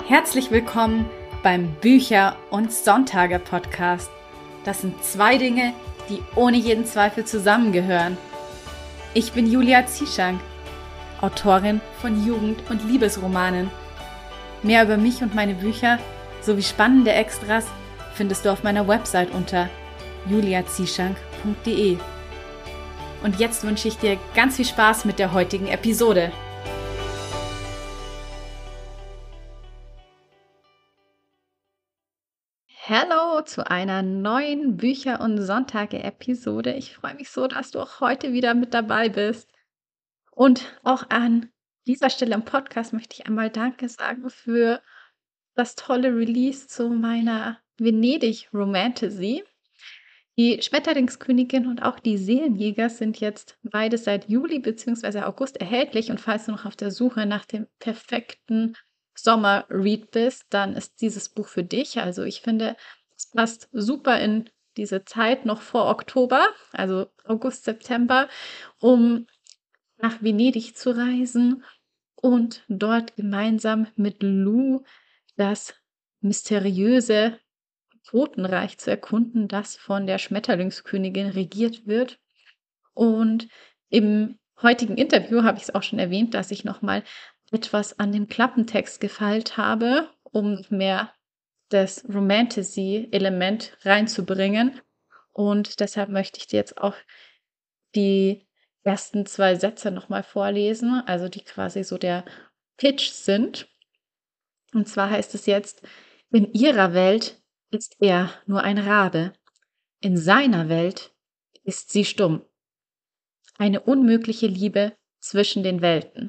Herzlich willkommen beim Bücher- und Sonntage-Podcast. Das sind zwei Dinge, die ohne jeden Zweifel zusammengehören. Ich bin Julia Zieschank, Autorin von Jugend- und Liebesromanen. Mehr über mich und meine Bücher sowie spannende Extras findest du auf meiner Website unter juliazieschank.de. Und jetzt wünsche ich dir ganz viel Spaß mit der heutigen Episode. Hallo zu einer neuen Bücher- und Sonntage-Episode. Ich freue mich so, dass du auch heute wieder mit dabei bist. Und auch an dieser Stelle im Podcast möchte ich einmal Danke sagen für das tolle Release zu meiner Venedig-Romantasy. Die Schmetterlingskönigin und auch die Seelenjäger sind jetzt beide seit Juli bzw. August erhältlich. Und falls du noch auf der Suche nach dem perfekten Sommer-Read bist, dann ist dieses Buch für dich. Also ich finde, es passt super in diese Zeit noch vor Oktober, also August, September, um nach Venedig zu reisen und dort gemeinsam mit Lou das mysteriöse Totenreich zu erkunden, das von der Schmetterlingskönigin regiert wird. Und im heutigen Interview habe ich es auch schon erwähnt, dass ich nochmal etwas an dem Klappentext gefeilt habe, um mehr das Romantasy-Element reinzubringen. Und deshalb möchte ich dir jetzt auch die ersten 2 Sätze nochmal vorlesen, also die quasi so der Pitch sind. Und zwar heißt es jetzt: In ihrer Welt ist er nur ein Rabe. In seiner Welt ist sie stumm. Eine unmögliche Liebe zwischen den Welten.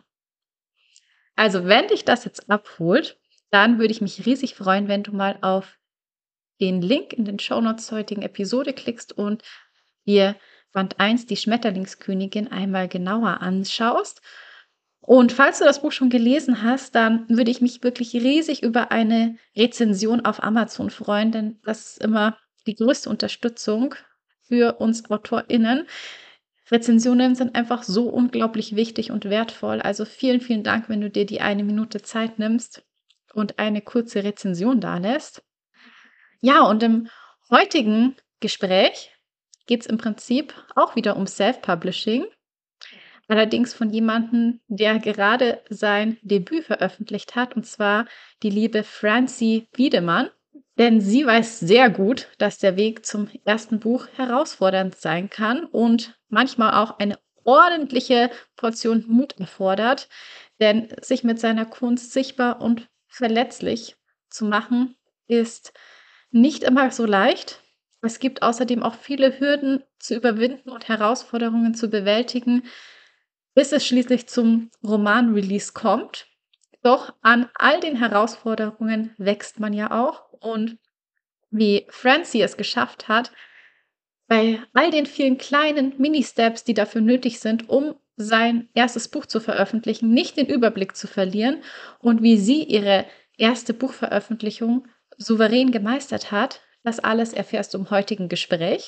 Also, wenn dich das jetzt abholt, dann würde ich mich riesig freuen, wenn du mal auf den Link in den Shownotes zur heutigen Episode klickst und dir Band 1, die Schmetterlingskönigin, einmal genauer anschaust. Und falls du das Buch schon gelesen hast, dann würde ich mich wirklich riesig über eine Rezension auf Amazon freuen, denn das ist immer die größte Unterstützung für uns AutorInnen. Rezensionen sind einfach so unglaublich wichtig und wertvoll. Also vielen, vielen Dank, wenn du dir die 1 Minute Zeit nimmst und eine kurze Rezension dalässt. Ja, und im heutigen Gespräch geht es im Prinzip auch wieder um Self-Publishing. Allerdings von jemandem, der gerade sein Debüt veröffentlicht hat, und zwar die liebe Francie Wiedemann. Denn sie weiß sehr gut, dass der Weg zum ersten Buch herausfordernd sein kann und manchmal auch eine ordentliche Portion Mut erfordert. Denn sich mit seiner Kunst sichtbar und verletzlich zu machen, ist nicht immer so leicht. Es gibt außerdem auch viele Hürden zu überwinden und Herausforderungen zu bewältigen, bis es schließlich zum Roman-Release kommt. Doch an all den Herausforderungen wächst man ja auch. Und wie Francie es geschafft hat, bei all den vielen kleinen Mini-Steps, die dafür nötig sind, um sein erstes Buch zu veröffentlichen, nicht den Überblick zu verlieren, und wie sie ihre erste Buchveröffentlichung souverän gemeistert hat, das alles erfährst du im heutigen Gespräch.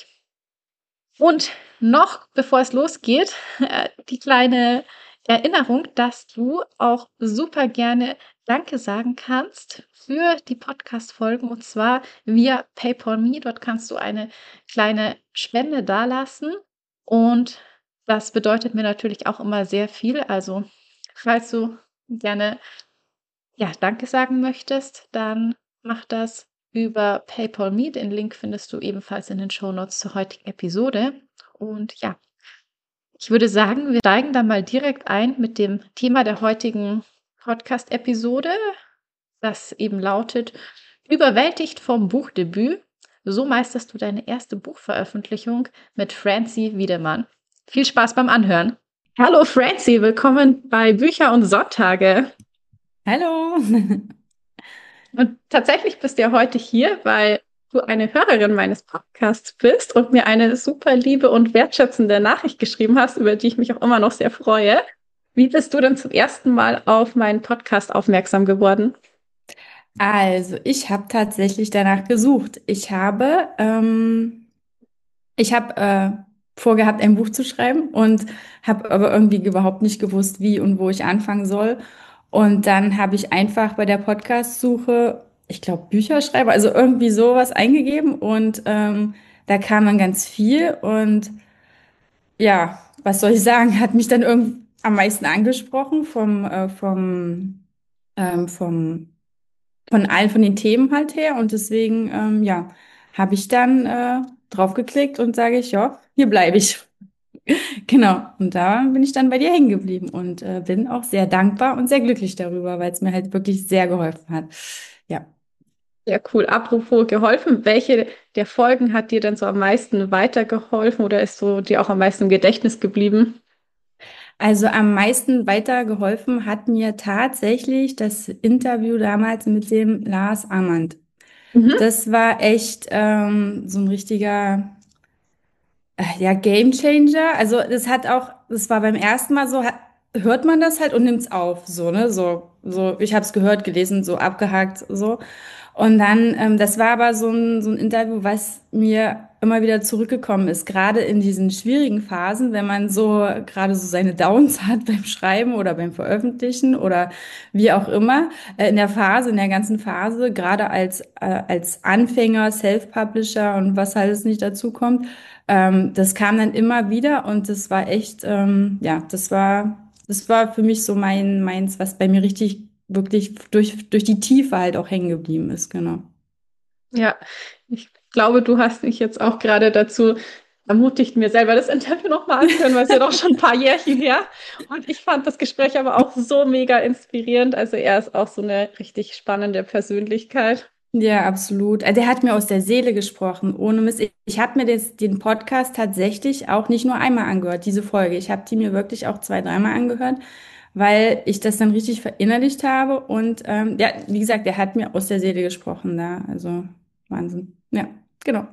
Und noch bevor es losgeht, die kleine Erinnerung, dass du auch super gerne Danke sagen kannst für die Podcast-Folgen, und zwar via PayPal.me. Dort kannst du eine kleine Spende dalassen und das bedeutet mir natürlich auch immer sehr viel. Also falls du gerne Danke sagen möchtest, dann mach das über PayPal.me. Den Link findest du ebenfalls in den Shownotes zur heutigen Episode. Und ja, ich würde sagen, wir steigen dann mal direkt ein mit dem Thema der heutigen Podcast-Episode, das eben lautet: Überwältigt vom Buchdebüt. So meisterst du deine erste Buchveröffentlichung mit Francie Wiedemann. Viel Spaß beim Anhören. Hallo Francie, willkommen bei Bücher und Sonntage. Hallo. Und tatsächlich bist du ja heute hier, weil du eine Hörerin meines Podcasts bist und mir eine super liebe und wertschätzende Nachricht geschrieben hast, über die ich mich auch immer noch sehr freue. Wie bist du denn zum ersten Mal auf meinen Podcast aufmerksam geworden? Also, ich habe tatsächlich danach gesucht. Ich habe vorgehabt, ein Buch zu schreiben und habe aber irgendwie überhaupt nicht gewusst, wie und wo ich anfangen soll. Und dann habe ich einfach bei der Podcast-Suche, ich glaube, Bücherschreiber, also irgendwie sowas eingegeben und da kam dann ganz viel und ja, was soll ich sagen, hat mich dann irgendwie am meisten angesprochen vom von allen von den Themen halt her und deswegen ja, habe ich dann drauf geklickt und sage ich, ja, hier bleibe ich. Genau. Und da bin ich dann bei dir hängen geblieben und bin auch sehr dankbar und sehr glücklich darüber, weil es mir halt wirklich sehr geholfen hat. Ja. Ja, cool. Apropos geholfen, welche der Folgen hat dir denn so am meisten weitergeholfen oder ist so dir auch am meisten im Gedächtnis geblieben? Also am meisten weitergeholfen hat mir tatsächlich das Interview damals mit dem Lars Amand. Mhm. Das war echt so ein richtiger ja, Game Changer. Also das hat auch, das war beim ersten Mal so, hört man das halt und nimmt's auf, so, ne? So, ich habe es gehört, gelesen, so abgehakt, so. Und dann, das war aber so ein Interview, was mir immer wieder zurückgekommen ist, gerade in diesen schwierigen Phasen, wenn man so gerade so seine Downs hat beim Schreiben oder beim Veröffentlichen oder wie auch immer, in der Phase, in der ganzen Phase, gerade als Anfänger, Self-Publisher und was alles nicht dazu kommt, das kam dann immer wieder und das war echt, ja, das war für mich so meins, was bei mir richtig wirklich durch die Tiefe halt auch hängen geblieben ist, genau. Ja, ich glaube, du hast mich jetzt auch gerade dazu ermutigt, mir selber das Interview nochmal anzuhören, weil es ja doch schon ein paar Jährchen her. Und ich fand das Gespräch aber auch so mega inspirierend. Also er ist auch so eine richtig spannende Persönlichkeit. Ja, absolut. Der hat mir aus der Seele gesprochen, ohne Mist. Ich habe mir den Podcast tatsächlich auch nicht nur einmal angehört, diese Folge. Ich habe die mir wirklich auch zwei, dreimal angehört, weil ich das dann richtig verinnerlicht habe. Und ja, wie gesagt, der hat mir aus der Seele gesprochen da. Also Wahnsinn. Ja, genau.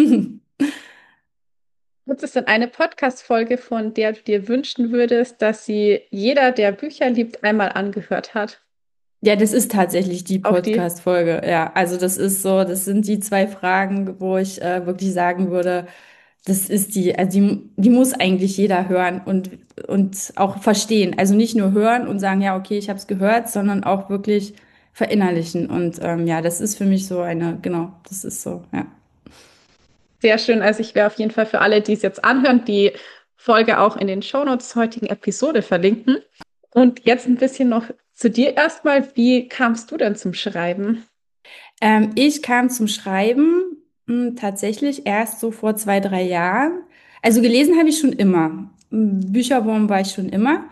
Gibt es denn eine Podcast-Folge, von der du dir wünschen würdest, dass sie jeder, der Bücher liebt, einmal angehört hat? Ja, das ist tatsächlich die Auch die. Podcast-Folge. Ja, also das ist so, das sind die zwei Fragen, wo ich wirklich sagen würde, das ist also die muss eigentlich jeder hören und auch verstehen. Also nicht nur hören und sagen, ja, okay, ich habe es gehört, sondern auch wirklich verinnerlichen. Und ja, das ist für mich so eine, genau, das ist so, ja. Sehr schön. Also ich werde auf jeden Fall für alle, die es jetzt anhören, die Folge auch in den Shownotes zur heutigen Episode verlinken. Und jetzt ein bisschen noch zu dir erstmal. Wie kamst du denn zum Schreiben? Ich kam zum Schreiben tatsächlich erst so vor zwei, drei Jahren. Also gelesen habe ich schon immer. Bücherwurm war ich schon immer.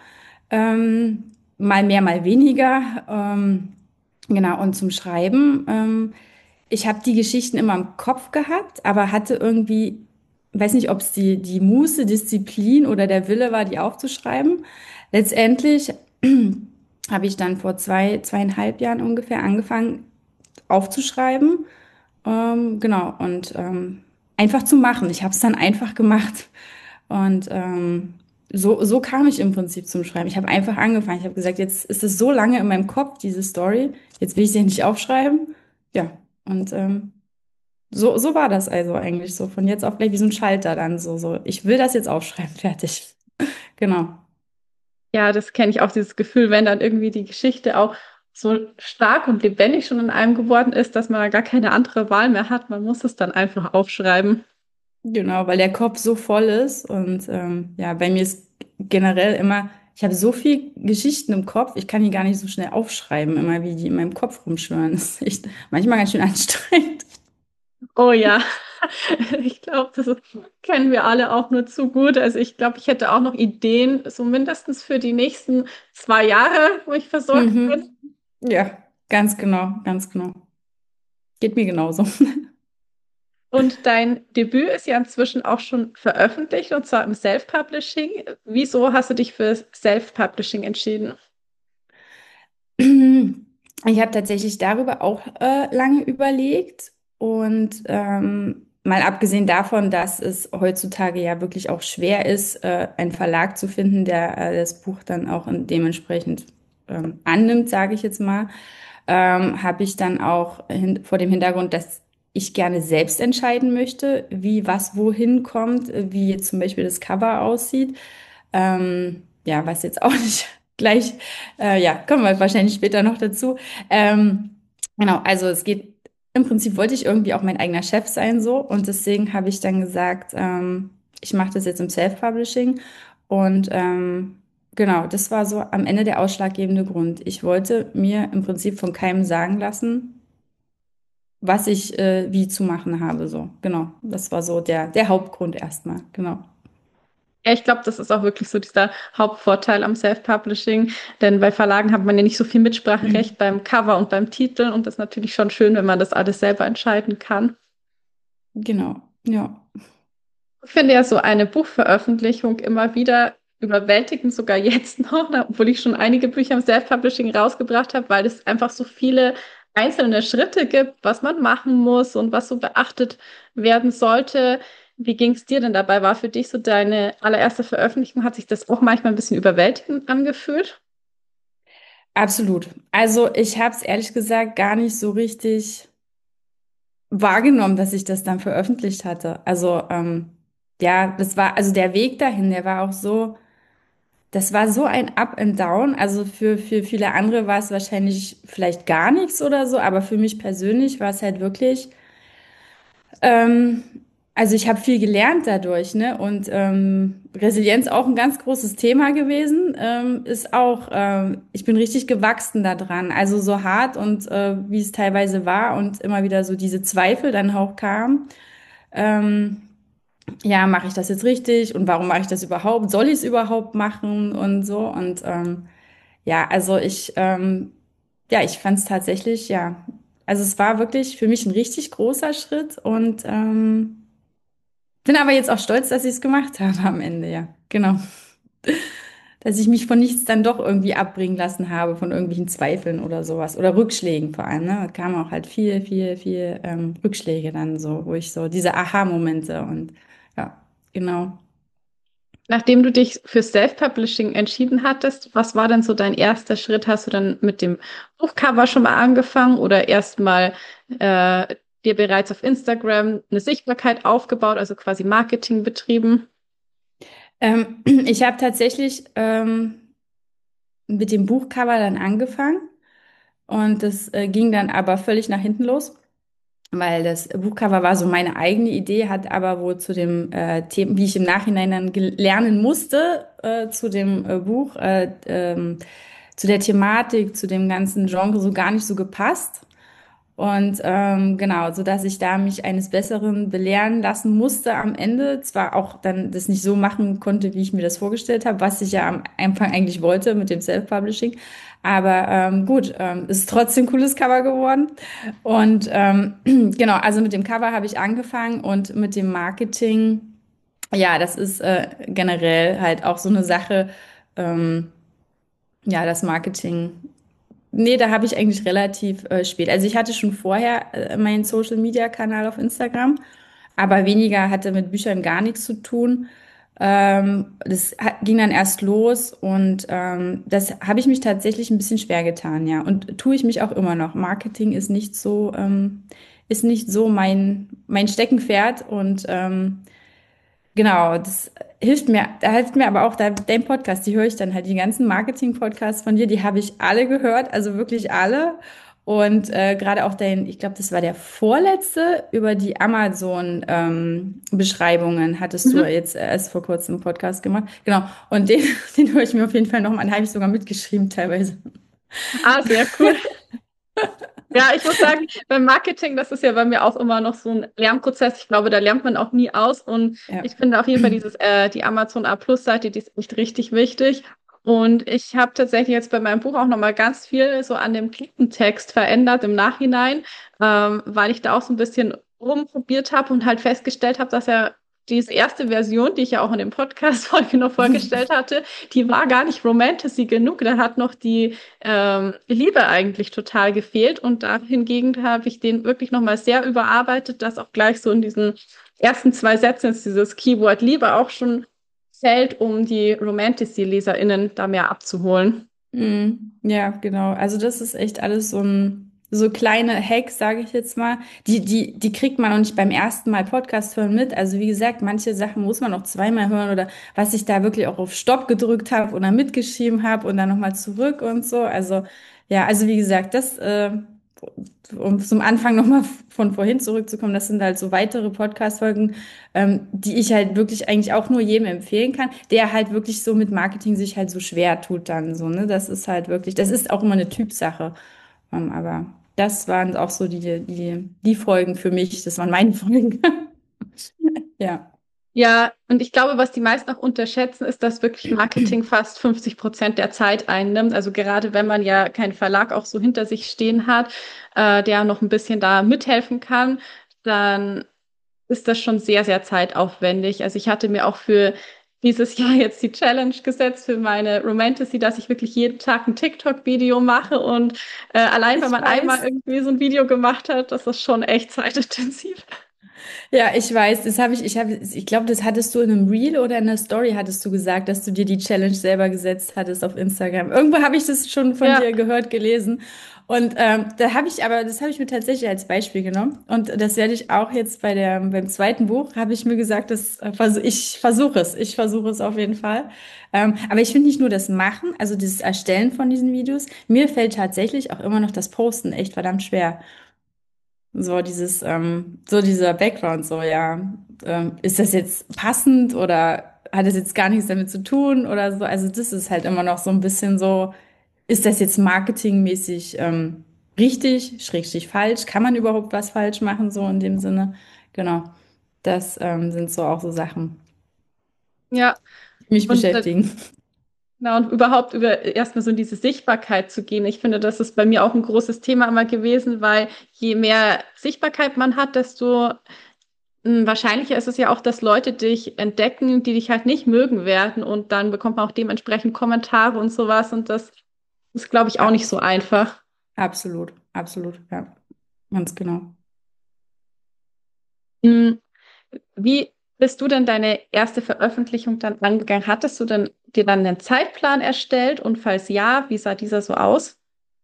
Mal mehr, mal weniger. Genau, und zum Schreiben. Ich habe die Geschichten immer im Kopf gehabt, aber hatte irgendwie, weiß nicht, ob es die Muße, Disziplin oder der Wille war, die aufzuschreiben. Letztendlich habe ich dann vor zweieinhalb Jahren ungefähr angefangen aufzuschreiben. Genau, und einfach zu machen. Ich habe es dann einfach gemacht. Und so kam ich im Prinzip zum Schreiben. Ich habe einfach angefangen. Ich habe gesagt, jetzt ist es so lange in meinem Kopf, diese Story. Jetzt will ich sie endlich aufschreiben. Ja, und so war das also eigentlich so. Von jetzt auf gleich wie so ein Schalter dann so. Ich will das jetzt aufschreiben, fertig. Genau. Ja, das kenne ich auch, dieses Gefühl, wenn dann irgendwie die Geschichte auch so stark und lebendig schon in einem geworden ist, dass man da gar keine andere Wahl mehr hat. Man muss es dann einfach aufschreiben. Genau, weil der Kopf so voll ist. Und ja, bei mir ist generell immer, ich habe so viel Geschichten im Kopf, ich kann die gar nicht so schnell aufschreiben, immer wie die in meinem Kopf rumschwören. Das ist echt manchmal ganz schön anstrengend. Oh ja, ich glaube, kennen wir alle auch nur zu gut. Also ich glaube, ich hätte auch noch Ideen, so mindestens für die nächsten 2 Jahre, wo ich versorgt bin. Mhm. Ja, ganz genau, ganz genau. Geht mir genauso. Und dein Debüt ist ja inzwischen auch schon veröffentlicht, und zwar im Self-Publishing. Wieso hast du dich für Self-Publishing entschieden? Ich habe tatsächlich darüber auch lange überlegt und mal abgesehen davon, dass es heutzutage ja wirklich auch schwer ist, einen Verlag zu finden, der das Buch dann auch dementsprechend annimmt, sage ich jetzt mal, habe ich dann auch vor dem Hintergrund, dass ich gerne selbst entscheiden möchte, wie was wohin kommt, wie jetzt zum Beispiel das Cover aussieht. Ja, was jetzt auch nicht gleich, ja, kommen wir wahrscheinlich später noch dazu. Ähm, genau, also es geht, im Prinzip wollte ich irgendwie auch mein eigener Chef sein so und deswegen habe ich dann gesagt, ich mache das jetzt im Self-Publishing und genau, das war so am Ende der ausschlaggebende Grund. Ich wollte mir im Prinzip von keinem sagen lassen, was ich wie zu machen habe, so. Genau, das war so der Hauptgrund erstmal, genau. Ja, ich glaube, das ist auch wirklich so dieser Hauptvorteil am Self-Publishing, denn bei Verlagen hat man ja nicht so viel Mitspracherecht beim Cover und beim Titel und das ist natürlich schon schön, wenn man das alles selber entscheiden kann. Genau, ja. Ich finde ja so eine Buchveröffentlichung immer wieder überwältigend, sogar jetzt noch, obwohl ich schon einige Bücher im Self-Publishing rausgebracht habe, weil es einfach so viele einzelne Schritte gibt, was man machen muss und was so beachtet werden sollte. Wie ging es dir denn dabei? War für dich so deine allererste Veröffentlichung? Hat sich das auch manchmal ein bisschen überwältigend angefühlt? Absolut. Also ich habe es ehrlich gesagt gar nicht so richtig wahrgenommen, dass ich das dann veröffentlicht hatte. Also ja, das war, also der Weg dahin, der war auch so, das war so ein Up and Down. Also für viele andere war es wahrscheinlich vielleicht gar nichts oder so, aber für mich persönlich war es halt wirklich. Ähm, also ich habe viel gelernt dadurch, ne? Und Resilienz auch ein ganz großes Thema gewesen, ist auch, ich bin richtig gewachsen daran. Also so hart und wie es teilweise war und immer wieder so diese Zweifel dann auch kamen. Ähm, ja, mache ich das jetzt richtig? Und warum mache ich das überhaupt? Soll ich es überhaupt machen? Und so. Und ja, also ja, ich fand es tatsächlich, ja. Also es war wirklich für mich ein richtig großer Schritt und bin aber jetzt auch stolz, dass ich es gemacht habe am Ende, ja. Genau. Dass ich mich von nichts dann doch irgendwie abbringen lassen habe, von irgendwelchen Zweifeln oder sowas. Oder Rückschlägen vor allem, ne? Da kamen auch halt viel Rückschläge dann so, wo ich so diese Aha-Momente und ja, genau. Nachdem du dich für Self-Publishing entschieden hattest, was war denn so dein erster Schritt? Hast du dann mit dem Buchcover schon mal angefangen oder erst mal dir bereits auf Instagram eine Sichtbarkeit aufgebaut, also quasi Marketing betrieben? Ich habe tatsächlich mit dem Buchcover dann angefangen und das ging dann aber völlig nach hinten los. Weil das Buchcover war so meine eigene Idee, hat aber wohl zu dem Thema, wie ich im Nachhinein dann lernen musste, zu dem Buch, zu der Thematik, zu dem ganzen Genre so gar nicht so gepasst. Und genau, so dass ich da mich eines Besseren belehren lassen musste am Ende. Zwar auch dann das nicht so machen konnte, wie ich mir das vorgestellt habe, was ich ja am Anfang eigentlich wollte mit dem Self-Publishing. Aber gut, ist trotzdem ein cooles Cover geworden. Und genau, also mit dem Cover habe ich angefangen und mit dem Marketing, ja, das ist generell halt auch so eine Sache, ähm, ja, das Marketing. Nee, da habe ich eigentlich relativ spät. Also ich hatte schon vorher meinen Social-Media-Kanal auf Instagram, aber weniger hatte mit Büchern gar nichts zu tun. Ging dann erst los und das habe ich mich tatsächlich ein bisschen schwer getan, ja. Und tue ich mich auch immer noch. Marketing ist nicht so mein Steckenpferd und genau, das da hilft mir aber auch dein Podcast, die höre ich dann halt, die ganzen Marketing-Podcasts von dir, die habe ich alle gehört, also wirklich alle. Und gerade auch ich glaube, das war der vorletzte, über die Amazon-Beschreibungen hattest du Mhm. jetzt erst vor kurzem einen Podcast gemacht. Genau, und den, den höre ich mir auf jeden Fall nochmal an, habe ich sogar mitgeschrieben teilweise. Ah, sehr cool. Ja, ich muss sagen, beim Marketing, das ist ja bei mir auch immer noch so ein Lernprozess. Ich glaube, da lernt man auch nie aus. Und Ja. ich finde auf jeden Fall die Amazon A Plus Seite, die ist echt richtig wichtig. Und ich habe tatsächlich jetzt bei meinem Buch auch nochmal ganz viel so an dem Klappentext verändert im Nachhinein, weil ich da auch so ein bisschen rumprobiert habe und halt festgestellt habe, dass er diese erste Version, die ich ja auch in dem Podcast-Folge noch vorgestellt hatte, die war gar nicht romantasy genug. Da hat noch die Liebe eigentlich total gefehlt. Und da hingegen habe ich den wirklich nochmal sehr überarbeitet, dass auch gleich so in diesen ersten zwei Sätzen jetzt dieses Keyword Liebe auch schon fällt, um die Romantasy-LeserInnen da mehr abzuholen. Ja, genau. Also das ist echt alles so ein so kleine Hacks, sage ich jetzt mal, die kriegt man auch nicht beim ersten Mal Podcast hören mit. Also wie gesagt, manche Sachen muss man auch zweimal hören oder was ich da wirklich auch auf Stopp gedrückt habe oder mitgeschrieben habe und dann nochmal zurück und so. Also ja, also wie gesagt, um zum Anfang nochmal von vorhin zurückzukommen, das sind halt so weitere Podcast-Folgen, die ich halt wirklich eigentlich auch nur jedem empfehlen kann, der halt wirklich so mit Marketing sich halt so schwer tut dann so, ne? Das ist halt wirklich, das ist auch immer eine Typsache. Aber das waren auch so die Folgen für mich, das waren meine Folgen. Ja. Ja, und ich glaube, was die meisten auch unterschätzen, ist, dass wirklich Marketing fast 50% der Zeit einnimmt. Also gerade wenn man ja keinen Verlag auch so hinter sich stehen hat, der noch ein bisschen da mithelfen kann, dann ist das schon sehr, sehr zeitaufwendig. Also ich hatte mir auch für dieses Jahr jetzt die Challenge gesetzt für meine Romantasy, dass ich wirklich jeden Tag ein TikTok-Video mache. Und allein wenn Ich man einmal weiß. irgendwie so ein Video gemacht hat, das ist schon echt zeitintensiv. Ja, ich weiß, ich glaube, das hattest du in einem Reel oder in einer Story hattest du gesagt, dass du dir die Challenge selber gesetzt hattest auf Instagram. Irgendwo habe ich das schon von Ja, dir gehört, gelesen. Und das habe ich mir tatsächlich als Beispiel genommen. Und das werde ich auch jetzt beim zweiten Buch, habe ich mir gesagt, ich versuche es auf jeden Fall. Aber ich finde nicht nur das Machen, also dieses Erstellen von diesen Videos, mir fällt tatsächlich auch immer noch das Posten echt verdammt schwer. So dieser Background, so, ja, ist das jetzt passend oder hat das jetzt gar nichts damit zu tun oder so? Also das ist halt immer noch so ein bisschen so, ist das jetzt marketingmäßig richtig, schrägstrich falsch? Kann man überhaupt was falsch machen, so in dem Sinne? Genau. Das sind so auch so Sachen, ja. die mich Und beschäftigen. genau, und überhaupt über erstmal so in diese Sichtbarkeit zu gehen. Ich finde, das ist bei mir auch ein großes Thema immer gewesen, weil je mehr Sichtbarkeit man hat, desto wahrscheinlicher ist es ja auch, dass Leute dich entdecken, die dich halt nicht mögen werden. Und dann bekommt man auch dementsprechend Kommentare und sowas. Und das ist, glaube ich, auch Ja, nicht so einfach. absolut, absolut, ja, ganz genau. Mm, Wie bist du denn deine erste Veröffentlichung dann angegangen? Hattest du denn dir dann einen Zeitplan erstellt? Und falls ja, wie sah dieser so aus?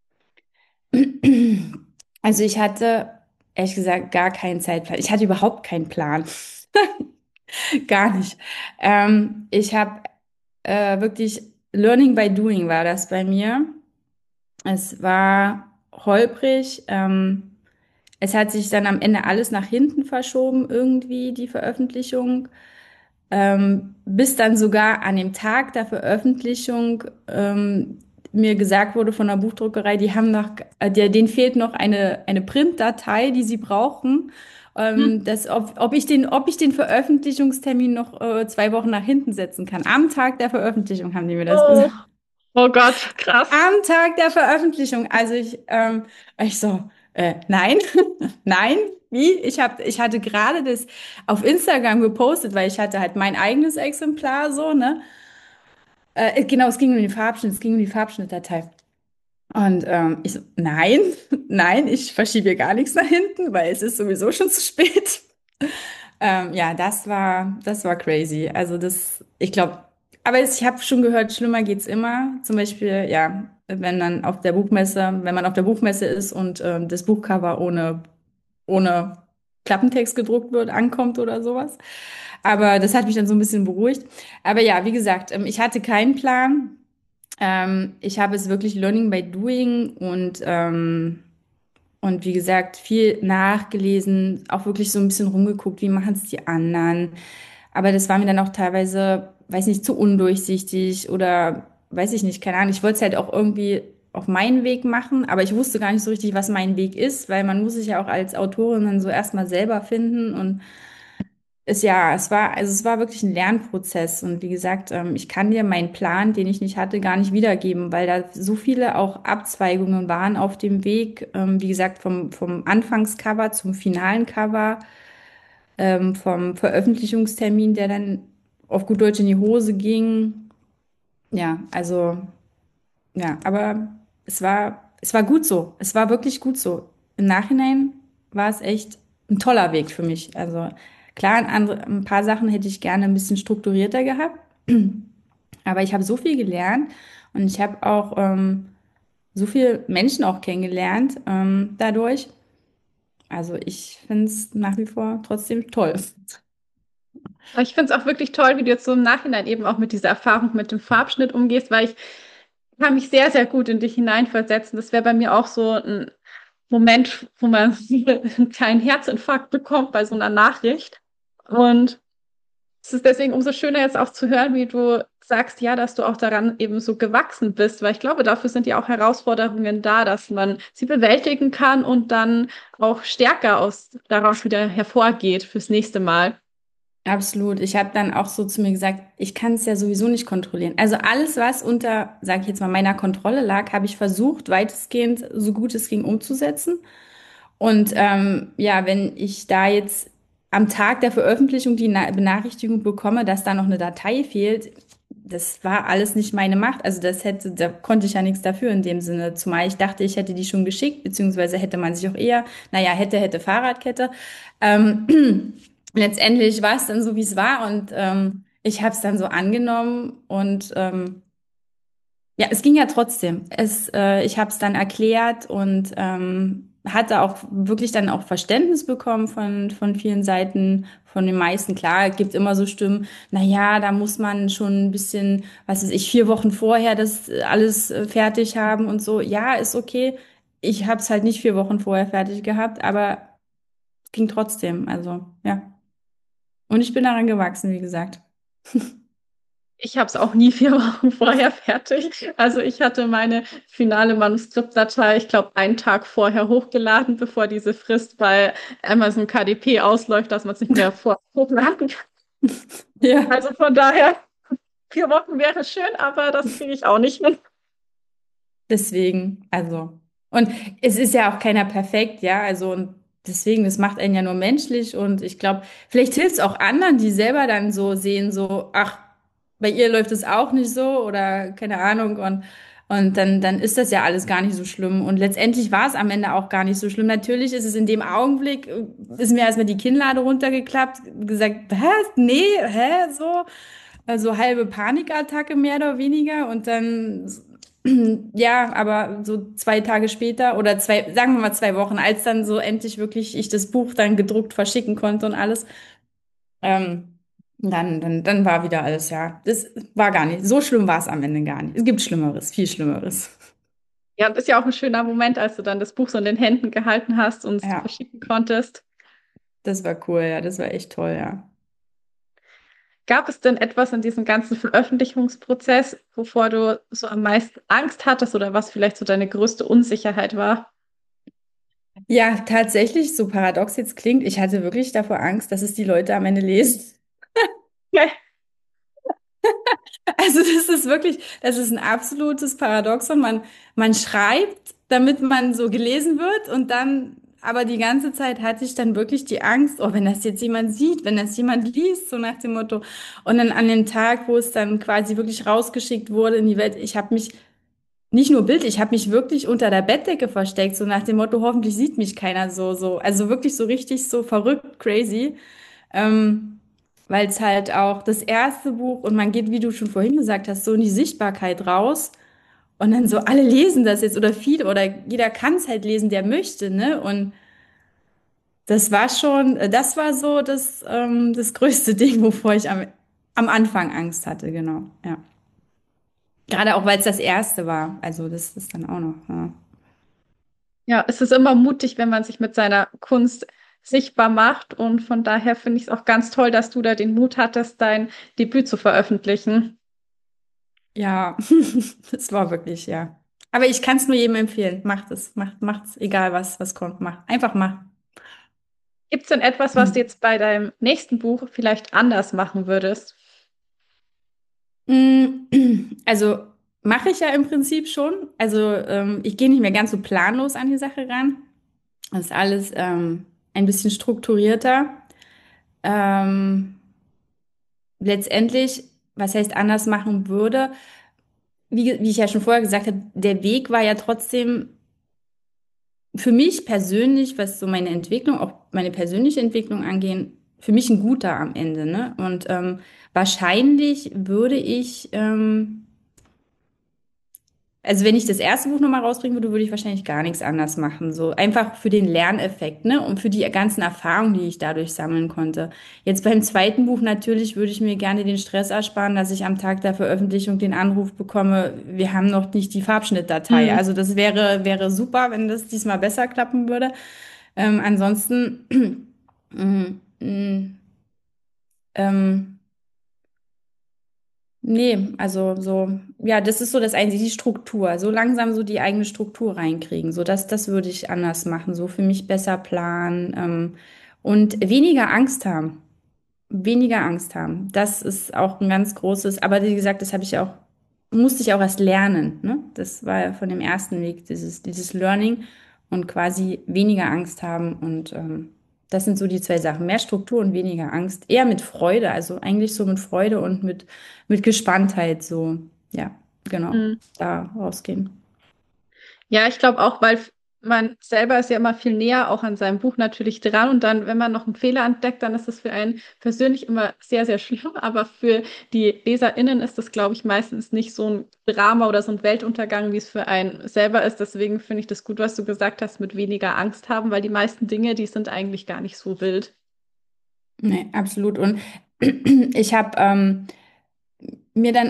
Also ich hatte ehrlich gesagt gar keinen Zeitplan. Ich hatte überhaupt keinen Plan. Gar nicht. Ich habe wirklich Learning by Doing war das bei mir. Es war holprig. Es hat sich dann am Ende alles nach hinten verschoben, irgendwie, die Veröffentlichung. Bis dann sogar an dem Tag der Veröffentlichung mir gesagt wurde von der Buchdruckerei, die haben noch, denen fehlt noch eine Printdatei, die sie brauchen. Hm. Ob ich den Veröffentlichungstermin noch 2 Wochen nach hinten setzen kann. Am Tag der Veröffentlichung haben die mir das Oh, gesagt. oh Gott, krass. Am Tag der Veröffentlichung. Ich so, nein, nein, wie? Ich hatte gerade das auf Instagram gepostet, weil ich hatte halt mein eigenes Exemplar so, ne? Genau, es ging um die Farbschnittdatei. Und ich so, nein, nein, ich verschiebe hier gar nichts nach hinten, weil es ist sowieso schon zu spät. Ja, das war crazy. Ich glaube, ich habe schon gehört, schlimmer geht's immer. Zum Beispiel, ja, wenn man auf der Buchmesse ist und das Buchcover ohne Klappentext gedruckt wird, ankommt oder sowas. Aber das hat mich dann so ein bisschen beruhigt. Aber ja, wie gesagt, ich hatte keinen Plan. Ich habe es wirklich Learning by Doing und wie gesagt, viel nachgelesen, auch wirklich so ein bisschen rumgeguckt, wie machen es die anderen. Aber das war mir dann auch teilweise, weiß nicht, zu undurchsichtig oder weiß ich nicht, keine Ahnung. Ich wollte es halt auch irgendwie auf meinen Weg machen, aber ich wusste gar nicht so richtig, was mein Weg ist, weil man muss sich ja auch als Autorin dann so erstmal selber finden und es war wirklich ein Lernprozess. Und wie gesagt, ich kann dir meinen Plan, den ich nicht hatte, gar nicht wiedergeben, weil da so viele auch Abzweigungen waren auf dem Weg. Wie gesagt, vom Anfangscover zum finalen Cover, vom Veröffentlichungstermin, der dann auf gut Deutsch in die Hose ging. Ja, also, ja, aber es war gut so. Es war wirklich gut so. Im Nachhinein war es echt ein toller Weg für mich. Also klar, ein paar Sachen hätte ich gerne ein bisschen strukturierter gehabt, aber ich habe so viel gelernt und ich habe auch so viele Menschen auch kennengelernt dadurch. Also ich finde es nach wie vor trotzdem toll. Aber ich finde es auch wirklich toll, wie du jetzt so im Nachhinein eben auch mit dieser Erfahrung mit dem Farbschnitt umgehst, weil ich kann mich sehr, sehr gut in dich hineinversetzen. Das wäre bei mir auch so ein Moment, wo man einen kleinen Herzinfarkt bekommt bei so einer Nachricht. Und es ist deswegen umso schöner jetzt auch zu hören, wie du sagst, ja, dass du auch daran eben so gewachsen bist, weil ich glaube, dafür sind ja auch Herausforderungen da, dass man sie bewältigen kann und dann auch stärker daraus wieder hervorgeht fürs nächste Mal. Absolut. Ich habe dann auch so zu mir gesagt, ich kann es ja sowieso nicht kontrollieren. Also alles, was unter, sage ich jetzt mal, meiner Kontrolle lag, habe ich versucht, weitestgehend so gut es ging umzusetzen. Und ja, wenn ich da jetzt am Tag der Veröffentlichung die Benachrichtigung bekomme, dass da noch eine Datei fehlt, das war alles nicht meine Macht. Also da konnte ich ja nichts dafür in dem Sinne. Zumal ich dachte, ich hätte die schon geschickt, beziehungsweise hätte man sich auch eher, naja, hätte Fahrradkette. Letztendlich war es dann so, wie es war und ich habe es dann so angenommen und ja, es ging ja trotzdem. Ich habe es dann erklärt und hatte auch wirklich dann auch Verständnis bekommen von vielen Seiten, von den meisten. Klar, es gibt immer so Stimmen, na ja, da muss man schon ein bisschen, was weiß ich, 4 Wochen vorher das alles fertig haben und so. Ja, ist okay. Ich habe es halt nicht 4 Wochen vorher fertig gehabt, aber es ging trotzdem. Also, ja. Und ich bin daran gewachsen, wie gesagt. Ich habe es auch nie 4 Wochen vorher fertig. Also ich hatte meine finale Manuskriptdatei, ich glaube, einen Tag vorher hochgeladen, bevor diese Frist bei Amazon KDP ausläuft, dass man es nicht mehr hochladen kann. Ja. Also von daher, 4 Wochen wäre schön, aber das kriege ich auch nicht hin. Deswegen, also. Und es ist ja auch keiner perfekt, ja, also und deswegen, das macht einen ja nur menschlich und ich glaube, vielleicht hilft es auch anderen, die selber dann so sehen, so, ach, bei ihr läuft es auch nicht so oder keine Ahnung und dann ist das ja alles gar nicht so schlimm und letztendlich war es am Ende auch gar nicht so schlimm. Natürlich ist es in dem Augenblick, ist mir erstmal die Kinnlade runtergeklappt, gesagt, was? Nee, hä, so? Also halbe Panikattacke mehr oder weniger und dann ja, aber so 2 Tage später oder sagen wir mal 2 Wochen, als dann so endlich wirklich ich das Buch dann gedruckt verschicken konnte und alles, ähm, dann war wieder alles, ja. Das war gar nicht, so schlimm war es am Ende gar nicht. Es gibt Schlimmeres, viel Schlimmeres. Ja, und ist ja auch ein schöner Moment, als du dann das Buch so in den Händen gehalten hast und es Ja, verschicken konntest. das war cool, ja, das war echt toll, ja. Gab es denn etwas in diesem ganzen Veröffentlichungsprozess, wovor du so am meisten Angst hattest oder was vielleicht so deine größte Unsicherheit war? Ja, tatsächlich, so paradox jetzt klingt, ich hatte wirklich davor Angst, dass es die Leute am Ende lesen. Also das ist wirklich, das ist ein absolutes Paradoxon. Man schreibt, damit man so gelesen wird und dann, aber die ganze Zeit hatte ich dann wirklich die Angst, oh, wenn das jetzt jemand sieht, wenn das jemand liest, so nach dem Motto. Und dann an dem Tag, wo es dann quasi wirklich rausgeschickt wurde in die Welt, ich habe mich nicht nur bildlich, ich habe mich wirklich unter der Bettdecke versteckt, so nach dem Motto, hoffentlich sieht mich keiner so. Also wirklich so richtig so verrückt, crazy. Ähm, Weil es halt auch das erste Buch und man geht, wie du schon vorhin gesagt hast, so in die Sichtbarkeit raus und dann so alle lesen das jetzt oder viele oder jeder kann es halt lesen, der möchte, ne? Und das war schon, das war so das größte Ding, wovor ich am Anfang Angst hatte, genau, ja. Gerade auch, weil es das erste war. Also das ist dann auch noch, ja. Ja, es ist immer mutig, wenn man sich mit seiner Kunst sichtbar macht. Und von daher finde ich es auch ganz toll, dass du da den Mut hattest, dein Debüt zu veröffentlichen. Ja, das war wirklich, ja. Aber ich kann es nur jedem empfehlen. Macht es, macht's, egal was kommt, macht. Einfach machen. Gibt es denn etwas, was du jetzt bei deinem nächsten Buch vielleicht anders machen würdest? Also mache ich ja im Prinzip schon. Also ich gehe nicht mehr ganz so planlos an die Sache ran. Das ist alles ein bisschen strukturierter. Ähm, Letztendlich, was heißt anders machen würde, wie ich ja schon vorher gesagt habe, der Weg war ja trotzdem für mich persönlich, was so meine Entwicklung, auch meine persönliche Entwicklung angehen, für mich ein guter am Ende, ne? Und wahrscheinlich würde ich also wenn ich das erste Buch nochmal rausbringen würde, würde ich wahrscheinlich gar nichts anders machen. So einfach für den Lerneffekt, ne? Und für die ganzen Erfahrungen, die ich dadurch sammeln konnte. Jetzt beim zweiten Buch natürlich würde ich mir gerne den Stress ersparen, dass ich am Tag der Veröffentlichung den Anruf bekomme, wir haben noch nicht die Farbschnittdatei. Hm. Also das wäre super, wenn das diesmal besser klappen würde. Ansonsten, ähm, nee, also so, ja, das ist so das Einzige, die Struktur. So langsam so die eigene Struktur reinkriegen. So, das würde ich anders machen. So für mich besser planen, und weniger Angst haben. Weniger Angst haben. Das ist auch ein ganz großes, aber wie gesagt, das habe ich auch, musste ich auch erst lernen, ne? Das war ja von dem ersten Weg, dieses Learning und quasi weniger Angst haben und das sind so die zwei Sachen. Mehr Struktur und weniger Angst. Eher mit Freude, also eigentlich so mit Freude und mit Gespanntheit so, ja, genau, Hm. da rausgehen. Ja, ich glaube auch, weil man selber ist ja immer viel näher auch an seinem Buch natürlich dran und dann, wenn man noch einen Fehler entdeckt, dann ist das für einen persönlich immer sehr, sehr schlimm, aber für die LeserInnen ist das, glaube ich, meistens nicht so ein Drama oder so ein Weltuntergang, wie es für einen selber ist. Deswegen finde ich das gut, was du gesagt hast, mit weniger Angst haben, weil die meisten Dinge, die sind eigentlich gar nicht so wild. Nee, absolut. Und ich habe mir dann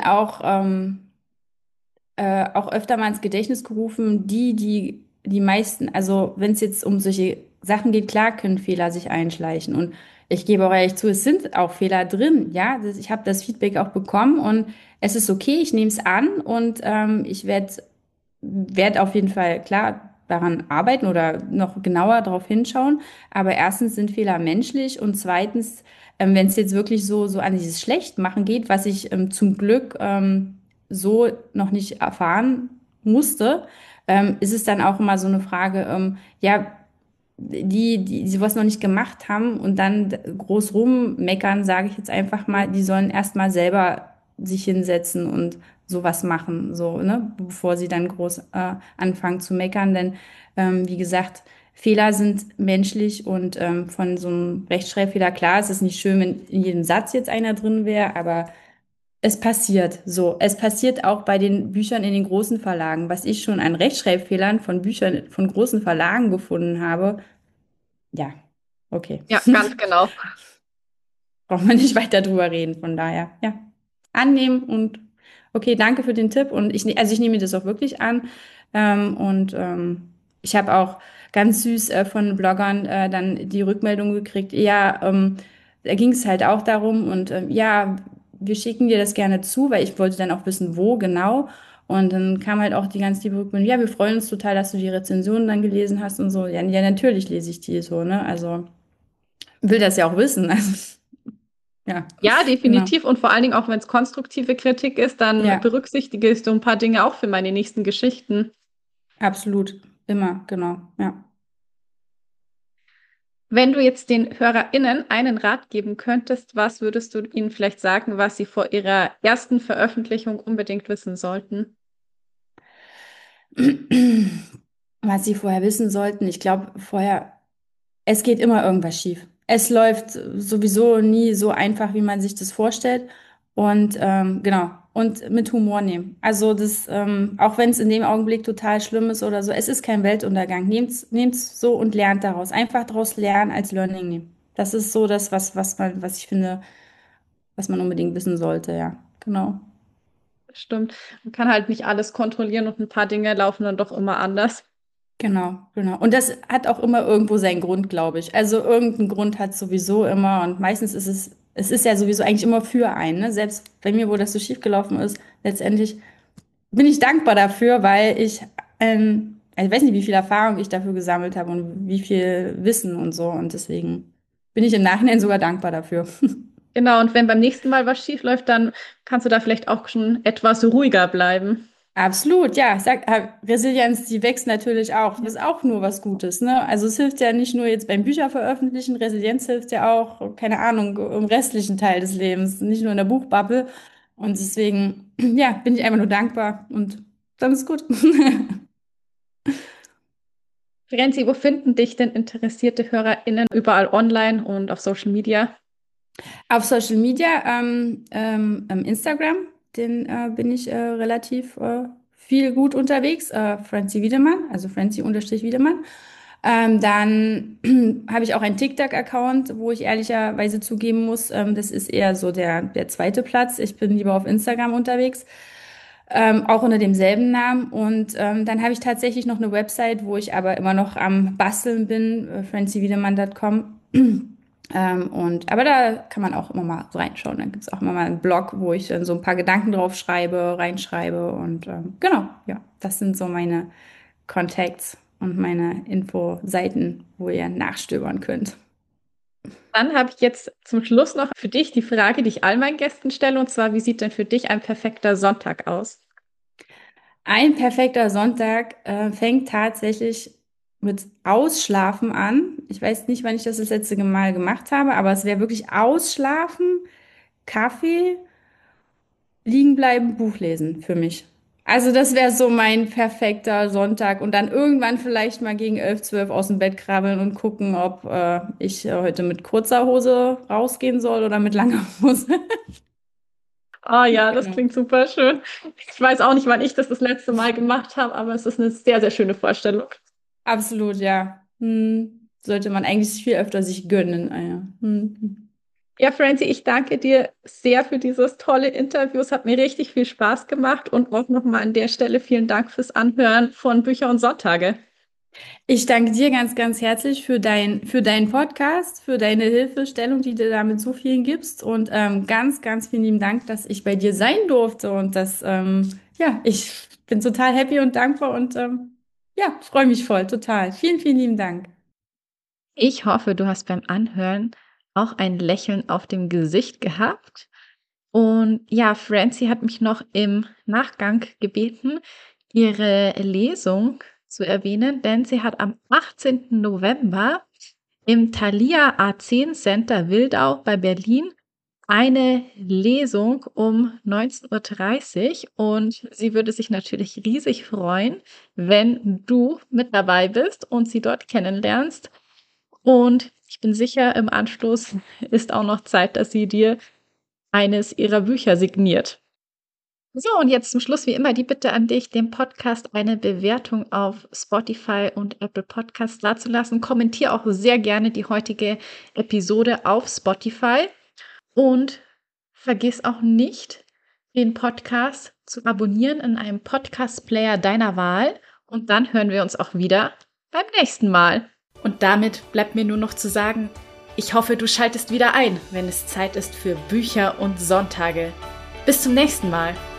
auch öfter mal ins Gedächtnis gerufen, die meisten, also wenn es jetzt um solche Sachen geht, klar können Fehler sich einschleichen. Und ich gebe auch ehrlich zu, es sind auch Fehler drin. Ja, ich habe das Feedback auch bekommen und es ist okay, ich nehme es an und ich werd auf jeden Fall klar daran arbeiten oder noch genauer darauf hinschauen. Aber erstens sind Fehler menschlich und zweitens, wenn es jetzt wirklich so an dieses Schlechtmachen geht, was ich zum Glück so noch nicht erfahren musste, ist es dann auch immer so eine Frage, ja, die sowas noch nicht gemacht haben und dann groß rummeckern, sage ich jetzt einfach mal, die sollen erst mal selber sich hinsetzen und sowas machen, so, ne, bevor sie dann groß anfangen zu meckern. Denn wie gesagt, Fehler sind menschlich und von so einem Rechtschreibfehler, klar, es ist nicht schön, wenn in jedem Satz jetzt einer drin wäre, aber es passiert so. Es passiert auch bei den Büchern in den großen Verlagen. Was ich schon an Rechtschreibfehlern von Büchern von großen Verlagen gefunden habe, ja, okay. Ja, ganz genau. Braucht man nicht weiter drüber reden. Von daher, ja, annehmen und okay, danke für den Tipp. Und also ich nehme mir das auch wirklich an. Und ich habe auch ganz süß von Bloggern dann die Rückmeldung gekriegt. Ja, da ging es halt auch darum und ja, wir schicken dir das gerne zu, weil ich wollte dann auch wissen, wo genau. Und dann kam halt auch die ganz liebe Rückmeldung, ja, wir freuen uns total, dass du die Rezensionen dann gelesen hast und so. Ja, ja, natürlich lese ich die so, ne? Also will das ja auch wissen. Also, ja, Ja, genau. definitiv. Und vor allen Dingen auch, wenn es konstruktive Kritik ist, dann Ja, berücksichtige ich so ein paar Dinge auch für meine nächsten Geschichten. absolut. Immer, genau. Ja. Wenn du jetzt den HörerInnen einen Rat geben könntest, was würdest du ihnen vielleicht sagen, was sie vor ihrer ersten Veröffentlichung unbedingt wissen sollten? Was Sie vorher wissen sollten, ich glaube, vorher, es geht immer irgendwas schief. Es läuft sowieso nie so einfach, wie man sich das vorstellt. Und genau, und mit Humor nehmen. Also das, auch wenn es in dem Augenblick total schlimm ist oder so, es ist kein Weltuntergang. Nehmt's so und lernt daraus. Einfach daraus lernen, als Learning nehmen. Das ist so das, was ich finde, was man unbedingt wissen sollte, ja. Genau. Stimmt. Man kann halt nicht alles kontrollieren und ein paar Dinge laufen dann doch immer anders. Genau, genau. Und das hat auch immer irgendwo seinen Grund, glaube ich. Also irgendeinen Grund hat es sowieso immer und meistens es ist ja sowieso eigentlich immer für einen, ne? Selbst bei mir, wo das so schief gelaufen ist, letztendlich bin ich dankbar dafür, weil ich weiß nicht, wie viel Erfahrung ich dafür gesammelt habe und wie viel Wissen und so und deswegen bin ich im Nachhinein sogar dankbar dafür. Genau, und wenn beim nächsten Mal was schief läuft, dann kannst du da vielleicht auch schon etwas ruhiger bleiben. Absolut, ja. Ich sag, Resilienz, die wächst natürlich auch. Das Ja. ist auch nur was Gutes, ne? Also es hilft ja nicht nur jetzt beim Bücherveröffentlichen, Resilienz hilft ja auch, keine Ahnung, im restlichen Teil des Lebens, nicht nur in der Buchbubble. Und deswegen, ja, bin ich einfach nur dankbar und dann ist gut. Renzi, wo finden dich denn interessierte HörerInnen überall online und auf Social Media? Auf Social Media, Instagram, den bin ich relativ viel gut unterwegs, Franzi Wiedemann, also Franzi-Wiedemann. Dann habe ich auch einen TikTok-Account, wo ich ehrlicherweise zugeben muss, das ist eher so der zweite Platz. Ich bin lieber auf Instagram unterwegs, auch unter demselben Namen. Und dann habe ich tatsächlich noch eine Website, wo ich aber immer noch am Basteln bin, franziwiedemann.com. Aber da kann man auch immer mal so reinschauen. Dann gibt es auch immer mal einen Blog, wo ich dann so ein paar Gedanken drauf schreibe, reinschreibe. Und genau, ja, das sind so meine Contacts und meine Infoseiten, wo ihr nachstöbern könnt. Dann habe ich jetzt zum Schluss noch für dich die Frage, die ich all meinen Gästen stelle, und zwar, wie sieht denn für dich ein perfekter Sonntag aus? Ein perfekter Sonntag fängt tatsächlich mit Ausschlafen an. Ich weiß nicht, wann ich das letzte Mal gemacht habe, aber es wäre wirklich Ausschlafen, Kaffee, liegen bleiben, Buch lesen für mich. Also das wäre so mein perfekter Sonntag und dann irgendwann vielleicht mal gegen 11, 12 aus dem Bett krabbeln und gucken, ob ich heute mit kurzer Hose rausgehen soll oder mit langer Hose. Ah ja, das Genau. klingt super schön. Ich weiß auch nicht, wann ich das letzte Mal gemacht habe, aber es ist eine sehr, sehr schöne Vorstellung. Absolut, ja. Sollte man eigentlich viel öfter sich gönnen. Ah, ja. Ja, Francie, ich danke dir sehr für dieses tolle Interview. Es hat mir richtig viel Spaß gemacht und auch nochmal an der Stelle vielen Dank fürs Anhören von Bücher und Sonntage. Ich danke dir ganz, ganz herzlich für deinen Podcast, für deine Hilfestellung, die du da mit so vielen gibst. Und ganz, ganz vielen lieben Dank, dass ich bei dir sein durfte. Und ja, ich bin total happy und dankbar und ja, freue mich voll, total. Vielen, vielen lieben Dank. Ich hoffe, du hast beim Anhören auch ein Lächeln auf dem Gesicht gehabt. Und ja, Francie hat mich noch im Nachgang gebeten, ihre Lesung zu erwähnen, denn sie hat am 18. November im Thalia A10 Center Wildau bei Berlin eine Lesung um 19:30 Uhr und sie würde sich natürlich riesig freuen, wenn du mit dabei bist und sie dort kennenlernst. Und ich bin sicher, im Anschluss ist auch noch Zeit, dass sie dir eines ihrer Bücher signiert. So, und jetzt zum Schluss wie immer die Bitte an dich, dem Podcast eine Bewertung auf Spotify und Apple Podcasts dazulassen. Kommentiere auch sehr gerne die heutige Episode auf Spotify und vergiss auch nicht, den Podcast zu abonnieren in einem Podcast-Player deiner Wahl. Und dann hören wir uns auch wieder beim nächsten Mal. Und damit bleibt mir nur noch zu sagen, ich hoffe, du schaltest wieder ein, wenn es Zeit ist für Bücher und Sonntage. Bis zum nächsten Mal.